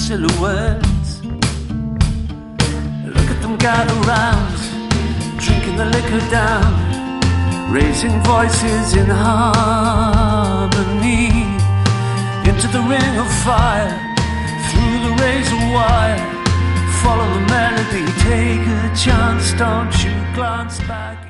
silhouettes. Look at them gather round, drinking the liquor down, raising voices in harmony. Into the ring of fire, through the razor wire, follow the melody, take a chance, don't you glance back.